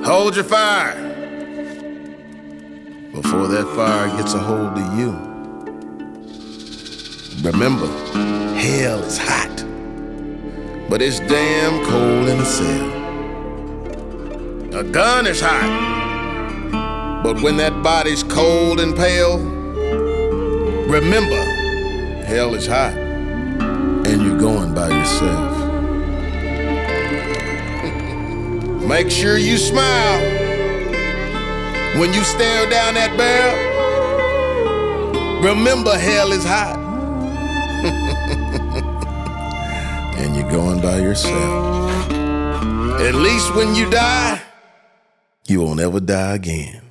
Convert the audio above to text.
Hold your fire before that fire gets a hold of you. Remember, hell is hot, but it's damn cold in a cell. A gun is hot, but when that body's cold and pale, remember, hell is hot, and you're going by yourself. Make sure you smile when you stare down that barrel. Remember, hell is hot, and you're going by yourself. At least when you die, you won't ever die again.